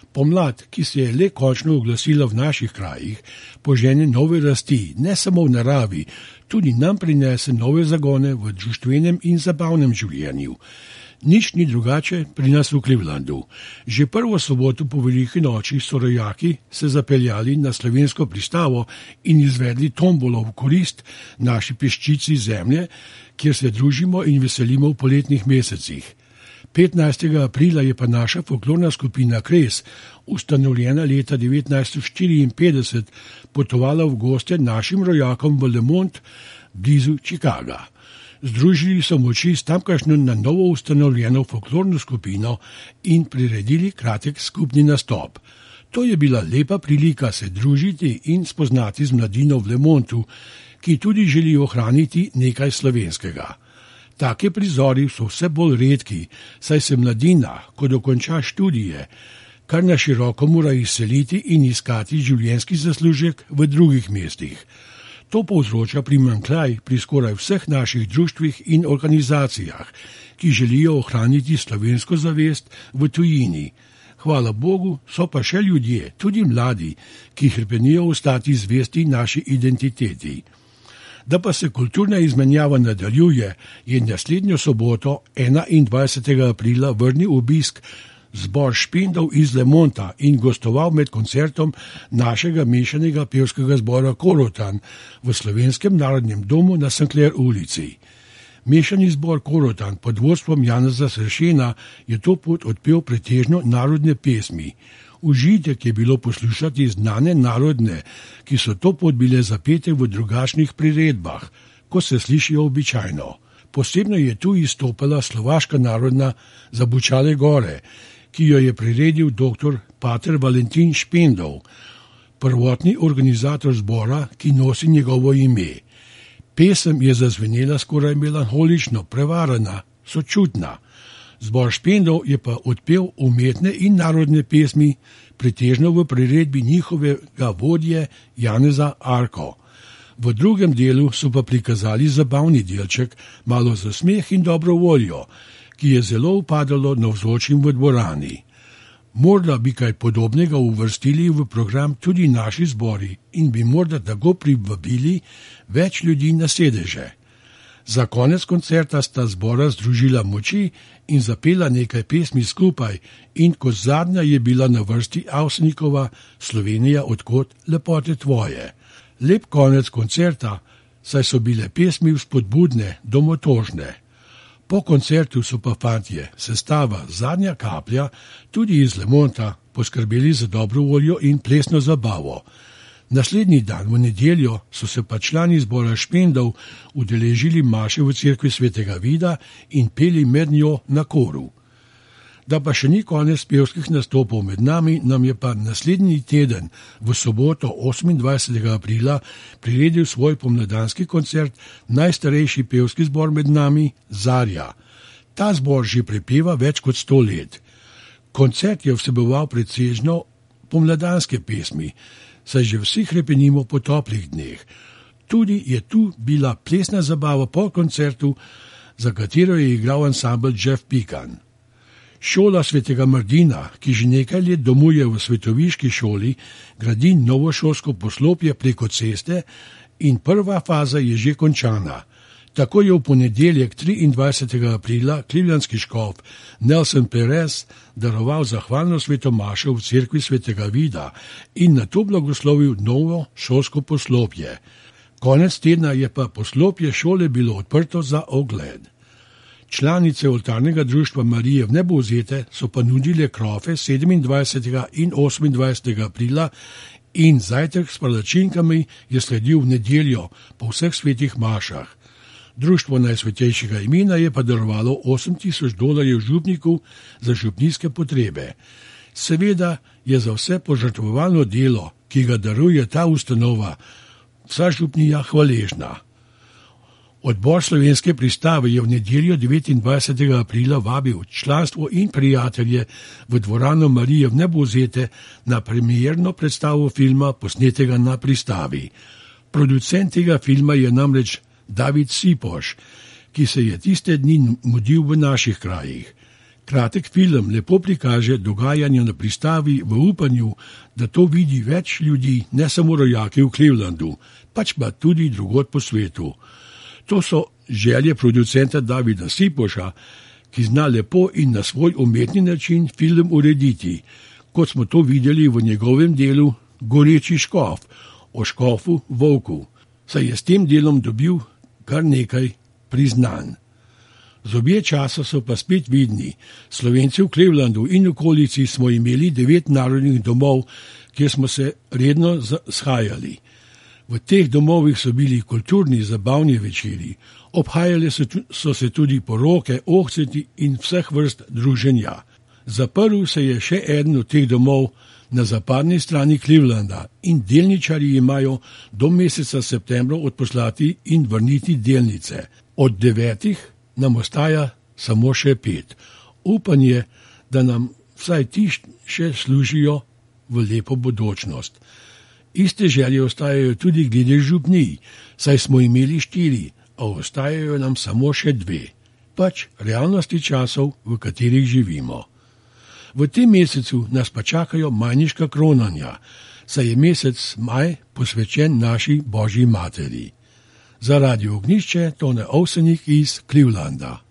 Pomlad, ki se je le končno oglasila v naših krajih, požene nove rasti, ne samo v naravi, tudi nam prinese nove zagone v društvenem in zabavnem življenju. Nič ni drugače pri nas v Clevelandu. Že prvo soboto po veliki noči so rojaki se zapeljali na slovensko pristavo in izvedli tombolo v korist naši peščici zemlje, kjer se družimo in veselimo v poletnih mesecih. 15. aprila je pa naša folklorna skupina Kres, ustanovljena leta 1954, potovala v goste našim rojakom v Lemont, blizu Chicaga. Združili so moči s tamkajšnjo na novo ustanovljeno folklorno skupino in priredili kratek skupni nastop. To je bila lepa prilika se družiti in spoznati z mladino v Lemontu, ki tudi želi ohraniti nekaj slovenskega. Take prizori so vse bolj redki, saj se mladina, ko dokonča študije, kar na široko mora izseliti in iskati življenjski zaslužek v drugih mestih. To povzroča primanjkljaj pri skoraj vseh naših društvih in organizacijah, ki želijo ohraniti slovensko zavest v tujini. Hvala Bogu, so pa še ljudje, tudi mladi, ki hrpenijo ostati zvesti naši identiteti. Da pa se kulturna izmenjava nadaljuje, je naslednjo soboto, 21. aprila, vrnil obisk zbor Špendov iz Lemonta in gostoval med koncertom našega mešanega pevskega zbora Korotan v Slovenskem narodnem domu na St. Clair ulici. Mešani zbor Korotan pod vodstvom Janeza Sršena je to pot odpel pretežno narodne pesmi. Užitek je bilo poslušati znane narodne, ki so to pot bile zapete v drugačnih priredbah, ko se slišijo običajno. Posebno je tu izstopala slovaška narodna Zabučale gore, ki jo je priredil dr. pater Valentin Špendov, prvotni organizator zbora, ki nosi njegovo ime. Pesem je zazvenela skoraj melanholično, prevarana, sočutna. Zbor Špendov je pa odpel umetne in narodne pesmi, pretežno v priredbi njihovega vodje Janeza Arko. V drugem delu so pa prikazali zabavni delček, malo za smeh in dobro voljo, ki je zelo upadalo navzočim v dvorani. Morda bi kaj podobnega uvrstili v program tudi naši zbori in bi morda tako privabili več ljudi na sedeže. Za konec koncerta sta zbora združila moči in zapela nekaj pesmi skupaj in kot zadnja je bila na vrsti Avsenikova Slovenija odkot lepote tvoje. Lep konec koncerta, saj so bile pesmi vzpodbudne, domotožne. Po koncertu so pa fantje, sestava Zadnja kaplja, tudi iz Lemonta, poskrbeli za dobro voljo in plesno zabavo. Naslednji dan, v nedeljo, so se pa člani zbora Špendov udeležili maše v cerkvi svetega Vida in peli med njo na koru. Da pa še ni konec pevskih nastopov med nami, nam je pa naslednji teden, v soboto 28. aprila, priredil svoj pomladanski koncert najstarejši pevski zbor med nami, Zarja. Ta zbor že prepeva več kot 100 let. Koncert je vseboval pretežno pomladanske pesmi, saj že vsi hrepenimo po toplih dneh. Tudi je tu bila plesna zabava po koncertu, za katero je igral ansambel Jeff Pikan. Šola svetega Mardina, ki že nekaj let domuje v svetoviški šoli, gradi novo šolsko poslopje preko ceste in prva faza je že končana. Tako je v ponedeljek 23. aprila clevelandski škof Nelson Perez daroval zahvalno svetomašo v cerkvi svetega Vida in nato blagoslovil novo šolsko poslopje. Konec tedna je pa poslopje šole bilo odprto za ogled. Članice oltarnega društva Marije v Nebovzete so pa nudile krofe 27. in 28. aprila in zajtrk s palačinkami je sledil v nedeljo po vseh svetih mašah. Društvo Najsvetejšega imena je pa darovalo $8,000 župnikov za župnijske potrebe. Seveda je za vse požrtvovalno delo, ki ga daruje ta ustanova, vsa župnija hvaležna. Odbor Slovenske pristave je v nedeljo 29. aprila vabil članstvo in prijatelje v dvorano Marije v Nebovzete na premierno predstavo filma posnetega na pristavi. Producent tega filma je namreč David Sipoš, ki se je tiste dni mudil v naših krajih. Kratek film lepo prikaže dogajanje na pristavi v upanju, da to vidi več ljudi, ne samo rojaki v Clevelandu, pač pa tudi drugod po svetu. To so želje producenta Davida Sipoša, ki zna lepo in na svoj umetni način film urediti, kot smo to videli v njegovem delu Goreči škof, o škofu Volku, saj je s tem delom dobil kar nekaj priznanj. Zobje časa so pa spet vidni. Slovenci v Clevelandu in okolici smo imeli 9 narodnih domov, kjer smo se redno shajali. V teh domovih so bili kulturni zabavni večeri, obhajale so se tudi poroke, ohceti in vseh vrst druženja. Zaprl se je še eden od teh domov na zapadni strani Clevelanda in delničarji imajo do meseca septembra odposlati in vrniti delnice. Od 9 nam ostaja samo še 5. Upanje, da nam vsaj ti še služijo v lepo bodočnost. Iste želje ostajajo tudi glede župnij, saj smo imeli 4, a ostajajo nam samo še 2. Pač realnosti časov, v katerih živimo. V tem mesecu nas pa čakajo majniška kronanja, saj je mesec maj posvečen naši Božji materi. Za Radio Ognjišče Tone Ovsenik iz Clevelanda.